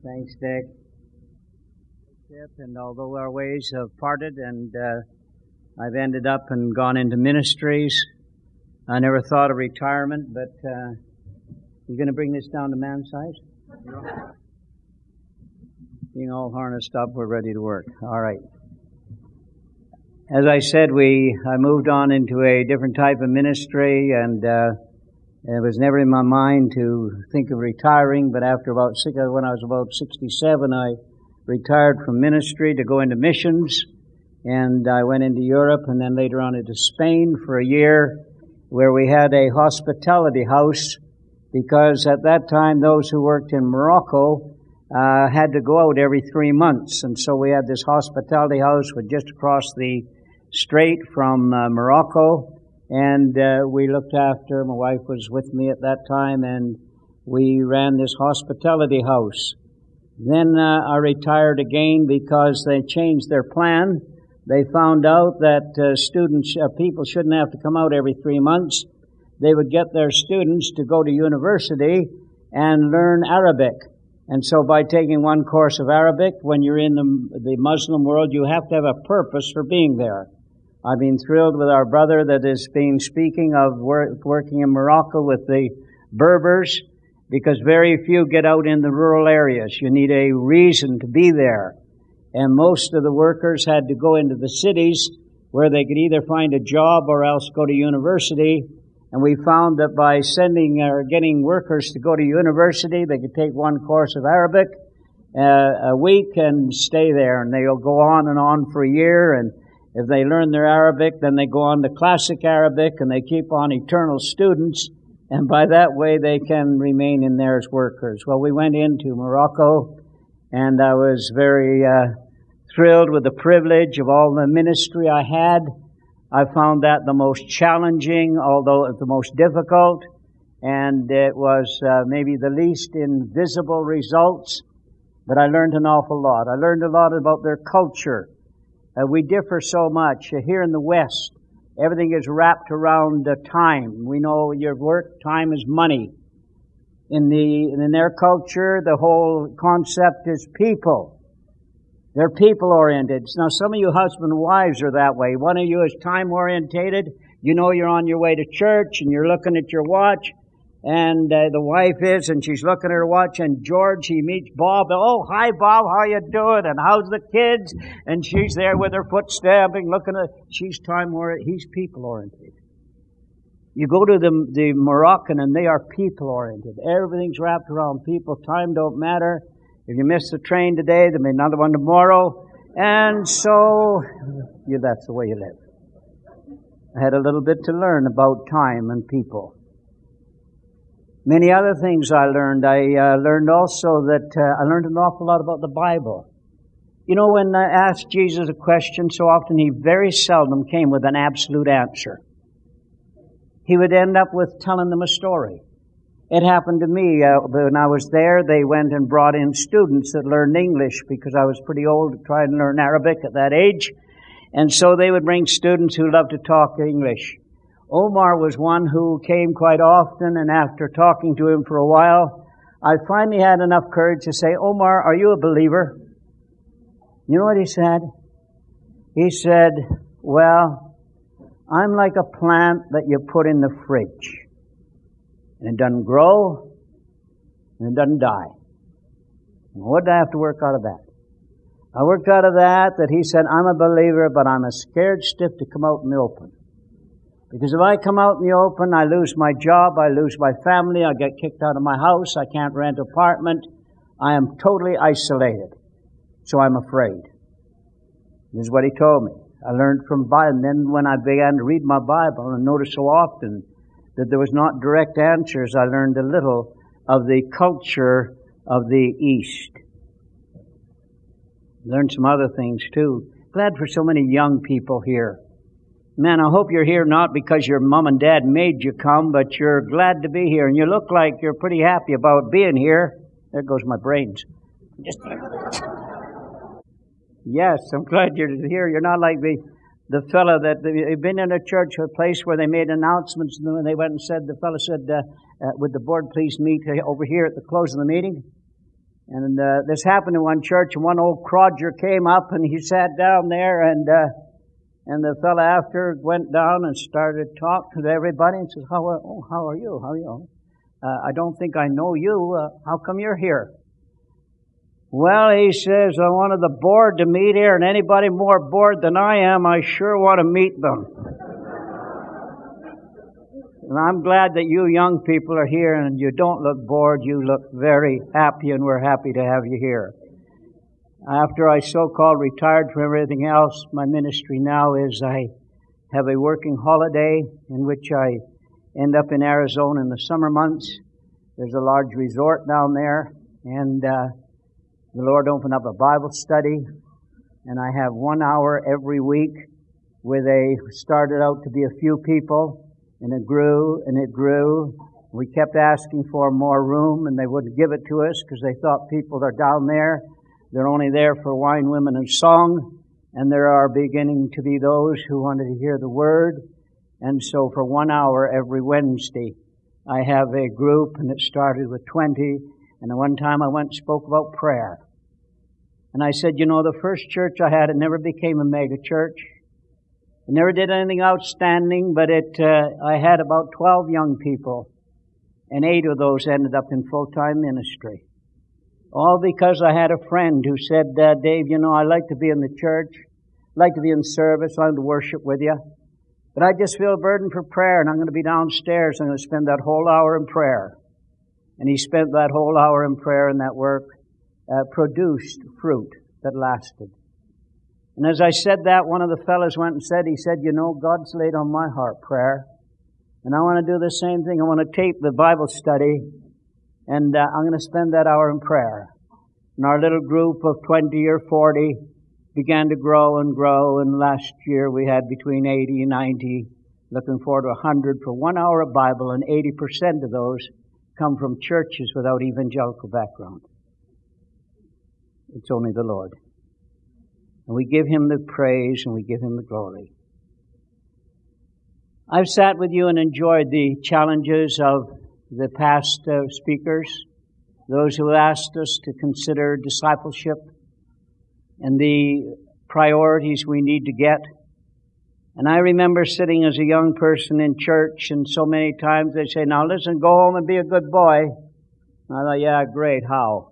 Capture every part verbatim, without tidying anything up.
Thanks, Dick. And although our ways have parted and uh, I've ended up and gone into ministries, I never thought of retirement, but uh, you going to bring this down to man size? No. Being all harnessed up, we're ready to work. All right. As I said, we I moved on into a different type of ministry, and uh, it was never in my mind to think of retiring. But after about six, when I was about sixty-seven, I retired from ministry to go into missions, and I went into Europe, and then later on into Spain for a year, where we had a hospitality house, because at that time those who worked in Morocco uh, had to go out every three months, and so we had this hospitality house with just across the strait from uh, Morocco, and uh, we looked after, my wife was with me at that time, and we ran this hospitality house. Then uh, I retired again because they changed their plan. They found out that uh, students, uh, people shouldn't have to come out every three months. They would get their students to go to university and learn Arabic. And so by taking one course of Arabic, when you're in the, the Muslim world, you have to have a purpose for being there. I've been thrilled with our brother that has been speaking of work, working in Morocco with the Berbers, because very few get out in the rural areas. You need a reason to be there. And most of the workers had to go into the cities where they could either find a job or else go to university. And we found that by sending or getting workers to go to university, they could take one course of Arabic uh, a week and stay there. And they'll go on and on for a year. And if they learn their Arabic, then they go on to classic Arabic, and they keep on eternal students. And by that way, they can remain in there as workers. Well, we went into Morocco, and I was very uh, thrilled with the privilege of all the ministry I had. I found that the most challenging, although the most difficult, and it was uh, maybe the least in visible results, but I learned an awful lot. I learned a lot about their culture. Uh, we differ so much. Uh, here in the West, everything is wrapped around uh, time. We know your work, time is money. In the in their culture, the whole concept is people. They're people-oriented. Now, some of you husband and wives are that way. One of you is time-orientated. You know you're on your way to church, and you're looking at your watch, and uh, the wife is, and she's looking at her watch, and George, he meets Bob. Oh, hi, Bob, how you doing? And how's the kids? And she's there with her foot stamping, looking at, she's time-oriented. He's people-oriented. You go to the, the Moroccan, and they are people-oriented. Everything's wrapped around people. Time don't matter. If you miss the train today, there'll be another one tomorrow. And so, yeah, that's the way you live. I had a little bit to learn about time and people. Many other things I learned. I uh, learned also that uh, I learned an awful lot about the Bible. You know, when I asked Jesus a question, so often he very seldom came with an absolute answer. He would end up with telling them a story. It happened to me uh, when I was there. They went and brought in students that learned English because I was pretty old to try and learn Arabic at that age. And so they would bring students who loved to talk English. Omar was one who came quite often, and after talking to him for a while, I finally had enough courage to say, Omar, are you a believer? You know what he said? He said, well, I'm like a plant that you put in the fridge. And it doesn't grow, and it doesn't die. What did I have to work out of that? I worked out of that that he said, I'm a believer, but I'm a scared stiff to come out in the open. Because if I come out in the open, I lose my job, I lose my family, I get kicked out of my house, I can't rent an apartment. I am totally isolated. So I'm afraid. This is what he told me. I learned from Bible, and then when I began to read my Bible and noticed so often that there was not direct answers, I learned a little of the culture of the East. Learned some other things too. Glad for so many young people here. Man, I hope you're here not because your mom and dad made you come, but you're glad to be here. And you look like you're pretty happy about being here. There goes my brains. Just Yes, I'm glad you're here. You're not like the the fellow that, you've been in a church, a place where they made announcements, and when they went and said, the fellow said, uh, uh, would the board please meet over here at the close of the meeting? And uh, this happened in one church, and one old crodger came up, and he sat down there, and uh, and the fellow after went down and started talking to everybody, and says, "How are, oh, how are you? How are you? Uh, I don't think I know you. Uh, how come you're here?" "Well," he says, "I wanted the board to meet here, and anybody more bored than I am, I sure want to meet them." And I'm glad that you young people are here, and you don't look bored. You look very happy, and we're happy to have you here. After I so-called retired from everything else, my ministry now is I have a working holiday in which I end up in Arizona in the summer months. There's a large resort down there, and uh, the Lord opened up a Bible study, and I have one hour every week with a, started out to be a few people, and it grew, and it grew. We kept asking for more room, and they wouldn't give it to us because they thought people are down there. They're only there for wine, women, and song, and there are beginning to be those who wanted to hear the Word. And so for one hour every Wednesday, I have a group, and it started with twenty, and at one time I went and spoke about prayer. And I said, you know, the first church I had, it never became a mega church. It never did anything outstanding, but it, uh, I had about twelve young people, and eight of those ended up in full-time ministry. All because I had a friend who said, uh, Dave, you know, I like to be in the church, like to be in service, I like to worship with you, but I just feel a burden for prayer, and I'm going to be downstairs, I'm going to spend that whole hour in prayer. And he spent that whole hour in prayer, and that work uh, produced fruit that lasted. And as I said that, one of the fellows went and said, he said, you know, God's laid on my heart prayer. And I want to do the same thing. I want to tape the Bible study, and uh, I'm going to spend that hour in prayer. And our little group of twenty or forty began to grow and grow. And last year we had between eighty and ninety, looking forward to one hundred for one hour of Bible, and eighty percent of those come from churches without evangelical background. It's only the Lord. And we give Him the praise, and we give Him the glory. I've sat with you and enjoyed the challenges of the past uh, speakers, those who asked us to consider discipleship and the priorities we need to get. And I remember sitting as a young person in church, and so many times they say, now listen, go home and be a good boy. And I thought, yeah, great, how?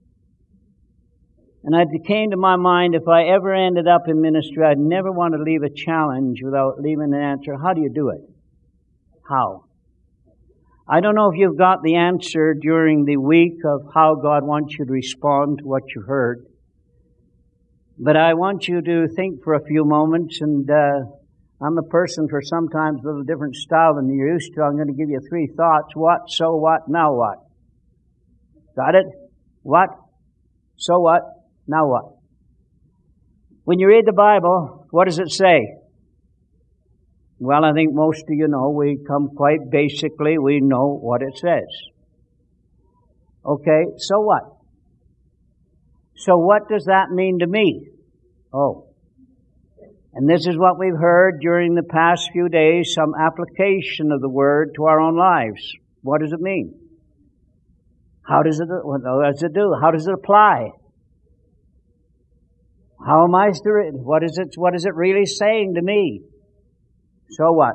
And it came to my mind, if I ever ended up in ministry, I'd never want to leave a challenge without leaving an answer. How do you do it? How? I don't know if you've got the answer during the week of how God wants you to respond to what you heard. But I want you to think for a few moments, and uh, I'm a person for sometimes a little different style than you're used to. I'm going to give you three thoughts. What, so what, now what? Got it? What, so what, now what? When you read the Bible, what does it say? Well, I think most of you know, we come quite basically, we know what it says. Okay, so what? So what does that mean to me? Oh. And this is what we've heard during the past few days, some application of the Word to our own lives. What does it mean? How does it, what does it do? How does it apply? How am I to, what is it, what is it really saying to me? So what?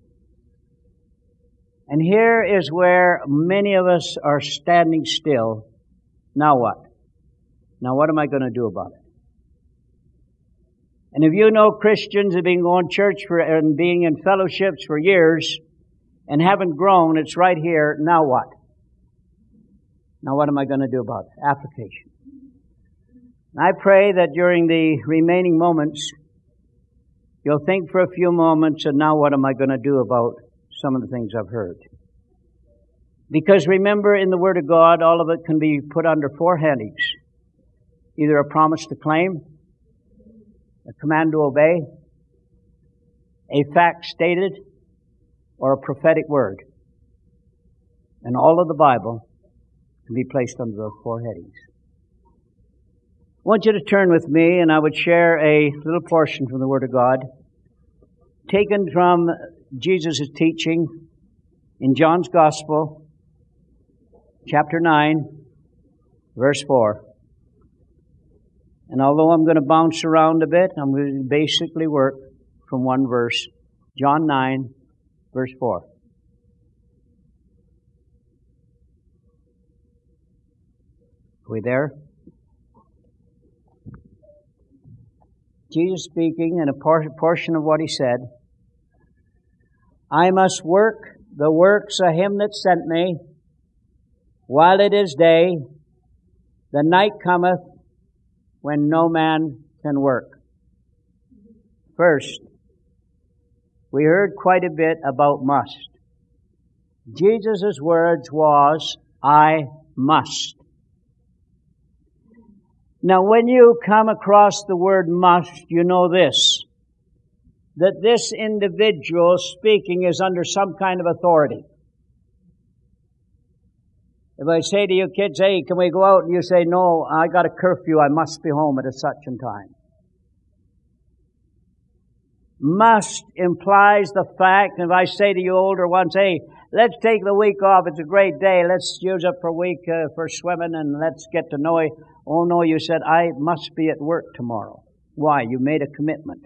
And here is where many of us are standing still. Now what? Now what am I going to do about it? And if you know Christians have been going to church for, and being in fellowships for years and haven't grown, it's right here. Now what? Now what am I going to do about it? Application. And I pray that during the remaining moments, you'll think for a few moments, and now what am I going to do about some of the things I've heard? Because remember, in the Word of God, all of it can be put under four headings. Either a promise to claim, a command to obey, a fact stated, or a prophetic word. And all of the Bible can be placed under those four headings. I want you to turn with me, and I would share a little portion from the Word of God, taken from Jesus' teaching in John's Gospel, chapter nine, Verse four. And although I'm going to bounce around a bit, I'm going to basically work from one verse. John nine, verse four. Are we there? Jesus speaking, and a portion of what he said. I must work the works of him that sent me while it is day. The night cometh when no man can work. First, we heard quite a bit about must. Jesus' words was, I must. Now, when you come across the word must, you know this, that this individual speaking is under some kind of authority. If I say to you kids, hey, can we go out? And you say, no, I got a curfew, I must be home at a such and time. Must implies the fact, and if I say to you older ones, hey, let's take the week off, it's a great day, let's use it for a week uh, for swimming and let's get to know you. Oh no, you said, I must be at work tomorrow. Why? You made a commitment.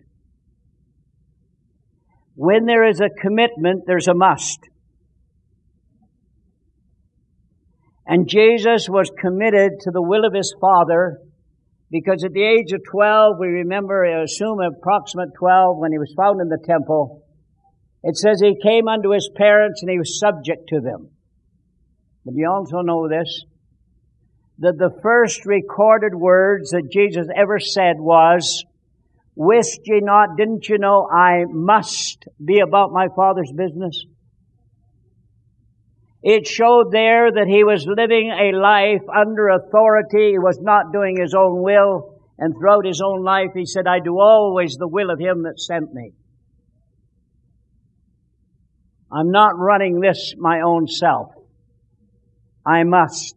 When there is a commitment, there's a must. And Jesus was committed to the will of his Father, because at the age of twelve, we remember, I assume approximate twelve, when he was found in the temple, it says he came unto his parents and he was subject to them. But you also know this, that the first recorded words that Jesus ever said was, wist ye not, didn't you know, I must be about my Father's business? It showed there that he was living a life under authority. He was not doing his own will. And throughout his own life, he said, I do always the will of him that sent me. I'm not running this my own self. I must.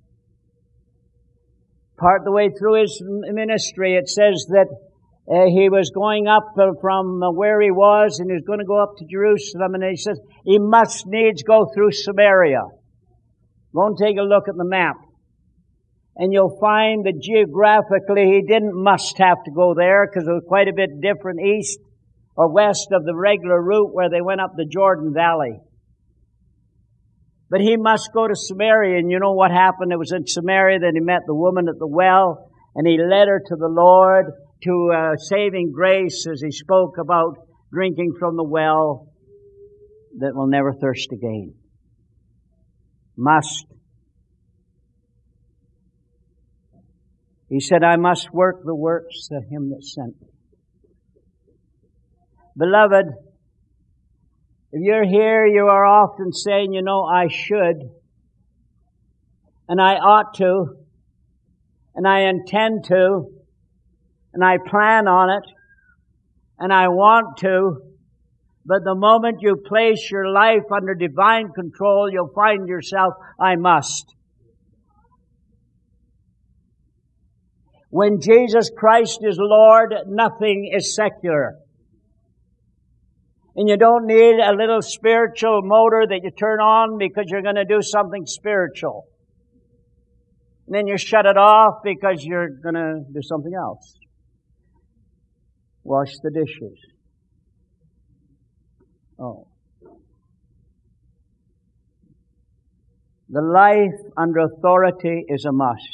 Part of the way through his ministry, it says that Uh, he was going up uh, from uh, where he was, and he was going to go up to Jerusalem, and he says he must needs go through Samaria. Go and take a look at the map. And you'll find that geographically he didn't must have to go there, because it was quite a bit different east or west of the regular route where they went up the Jordan Valley. But he must go to Samaria, and you know what happened? It was in Samaria that he met the woman at the well, and he led her to the Lord, to uh, saving grace, as he spoke about drinking from the well that will never thirst again. Must. He said, I must work the works of him that sent me. Beloved, if you're here, you are often saying, you know, I should, and I ought to, and I intend to, and I plan on it, and I want to, but the moment you place your life under divine control, you'll find yourself, I must. When Jesus Christ is Lord, nothing is secular. And you don't need a little spiritual motor that you turn on because you're going to do something spiritual. And then you shut it off because you're going to do something else. Wash the dishes. Oh. The life under authority is a must.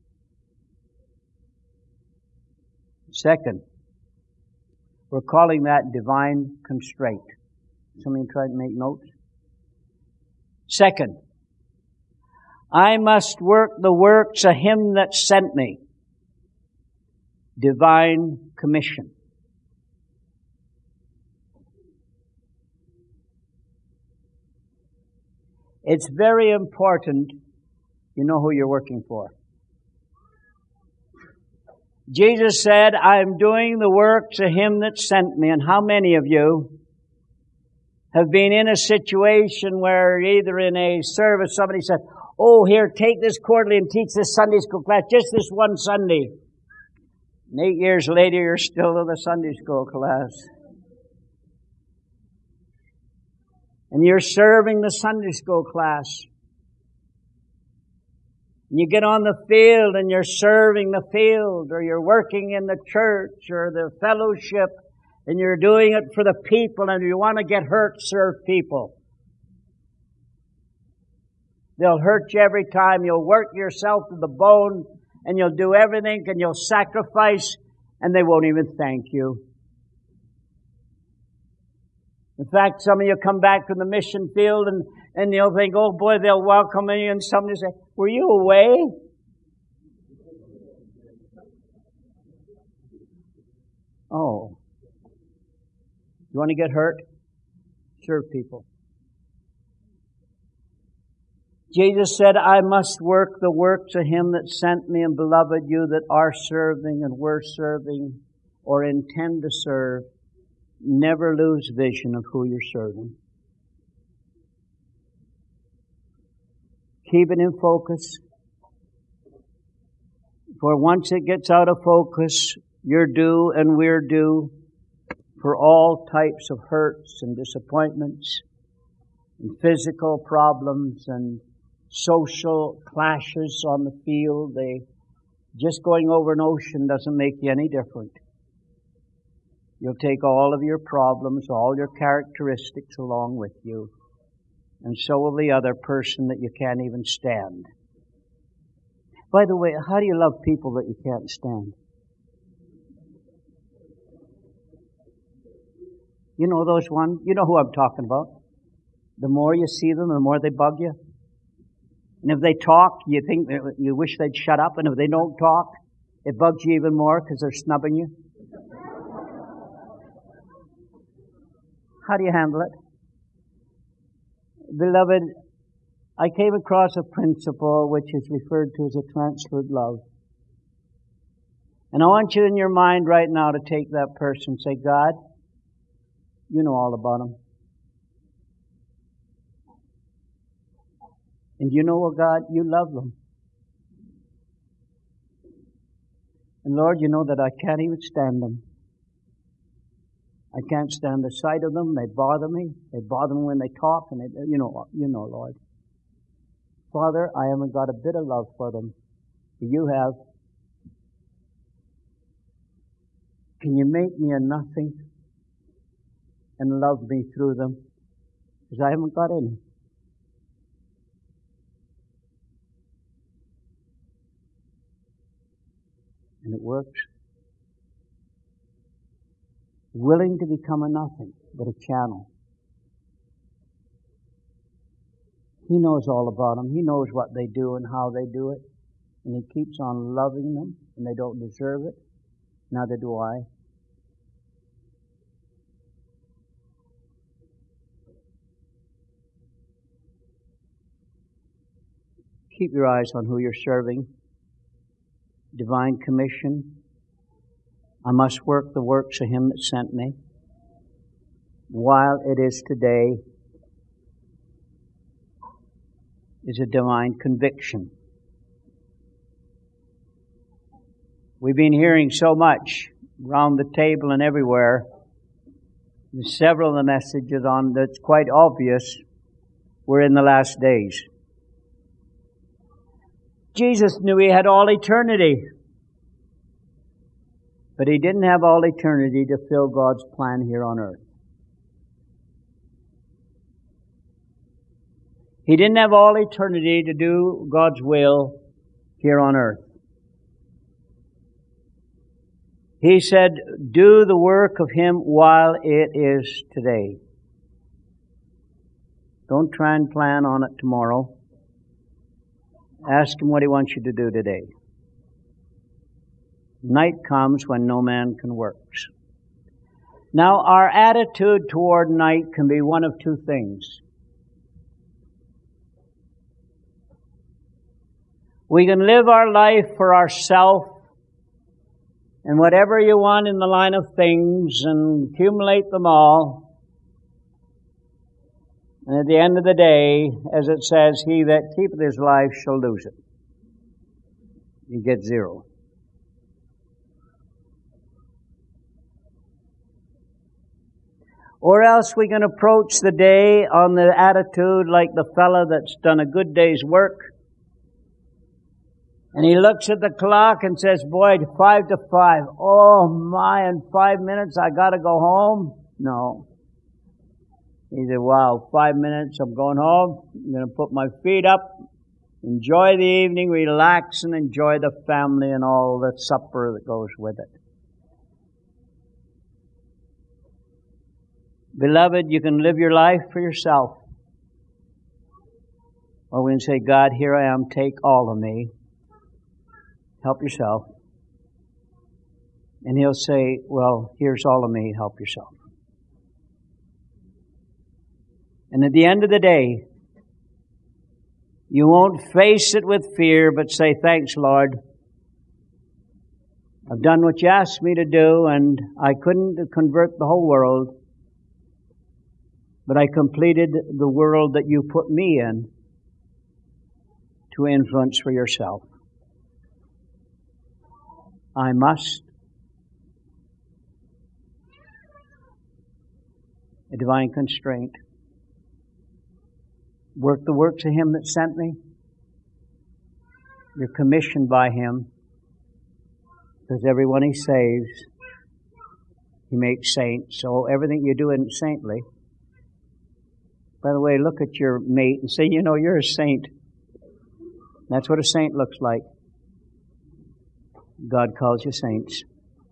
Second, we're calling that divine constraint. Somebody try to make notes? Second, I must work the works of him that sent me. Divine commission. It's very important you know who you're working for. Jesus said, I am doing the works of him that sent me. And how many of you have been in a situation where either in a service somebody said, oh, here, take this quarterly and teach this Sunday school class, just this one Sunday. And eight years later, you're still in the Sunday school class. And you're serving the Sunday school class. And you get on the field and you're serving the field, or you're working in the church or the fellowship, and you're doing it for the people, and you want to get hurt, serve people. They'll hurt you every time. You'll work yourself to the bone, and you'll do everything, and you'll sacrifice, and they won't even thank you. In fact, some of you come back from the mission field, and, and you'll think, oh boy, they'll welcome you, and somebody say, were you away? Oh. You want to get hurt? Serve people. Jesus said, I must work the works of Him that sent me, and beloved, you that are serving and were serving or intend to serve, never lose vision of who you're serving. Keep it in focus. For once it gets out of focus, you're due and we're due for all types of hurts and disappointments and physical problems and social clashes on the field. They, just going over an ocean doesn't make you any different. You'll take all of your problems, all your characteristics along with you. And so will the other person that you can't even stand. By the way, how do you love people that you can't stand? You know those ones? You know who I'm talking about. The more you see them, the more they bug you. And if they talk, you think, you wish they'd shut up. And if they don't talk, it bugs you even more because they're snubbing you. How do you handle it? Beloved, I came across a principle which is referred to as a transferred love. And I want you in your mind right now to take that person and say, God, you know all about them. And you know what, God? You love them. And Lord, you know that I can't even stand them. I can't stand the sight of them. They bother me. They bother me when they talk. And they, you know, you know, Lord. Father, I haven't got a bit of love for them. You have. Can you make me a nothing and love me through them? Because I haven't got any. And it works. Willing to become a nothing, but a channel. He knows all about them. He knows what they do and how they do it. And He keeps on loving them, and they don't deserve it. Neither do I. Keep your eyes on who you're serving. Divine commission. I must work the works of Him that sent me while it is today is a divine conviction. We've been hearing so much around the table and everywhere. There's several of the messages on that's quite obvious we're in the last days. Jesus knew He had all eternity. But He didn't have all eternity to fill God's plan here on earth. He didn't have all eternity to do God's will here on earth. He said, do the work of Him while it is today. Don't try and plan on it tomorrow. Ask Him what He wants you to do today. Night comes when no man can work. Now, our attitude toward night can be one of two things. We can live our life for ourselves and whatever you want in the line of things and accumulate them all. And at the end of the day, as it says, he that keepeth his life shall lose it. You get zero. Or else we can approach the day on the attitude like the fellow that's done a good day's work. And he looks at the clock and says, boy, five to five. Oh my, in five minutes I gotta go home? No. He said, wow, five minutes, I'm going home. I'm gonna put my feet up, enjoy the evening, relax and enjoy the family and all the supper that goes with it. Beloved, you can live your life for yourself. Or we can say, God, here I am, take all of me. Help yourself. And He'll say, well, here's all of me, help yourself. And at the end of the day, you won't face it with fear, but say, thanks, Lord. I've done what you asked me to do, and I couldn't convert the whole world, but I completed the world that you put me in to influence for yourself. I must. A divine constraint. Work the works of Him that sent me. You're commissioned by Him. Because everyone He saves, He makes saints. So everything you do isn't saintly. By the way, look at your mate and say, you know, you're a saint. That's what a saint looks like. God calls you saints.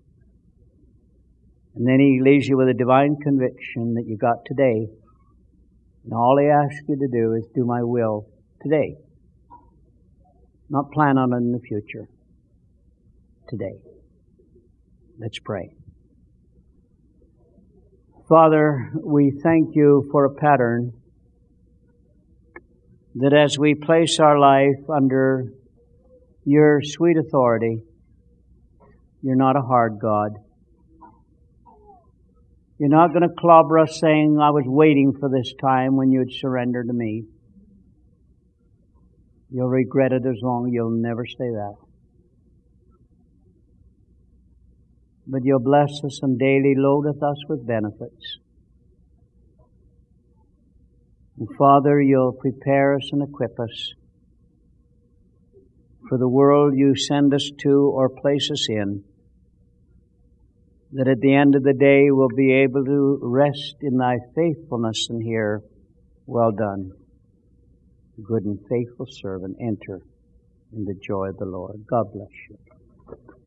And then He leaves you with a divine conviction that you got today. And all He asks you to do is do my will today. Not plan on it in the future. Today. Let's pray. Father, we thank You for a pattern that as we place our life under Your sweet authority, You're not a hard God. You're not going to clobber us saying, I was waiting for this time when You'd surrender to me. You'll regret it as long as you'll never say that. But You'll bless us and daily loadeth us with benefits. And Father, You'll prepare us and equip us for the world You send us to or place us in, that at the end of the day we'll be able to rest in Thy faithfulness and hear, well done, good and faithful servant, enter in the joy of the Lord. God bless you.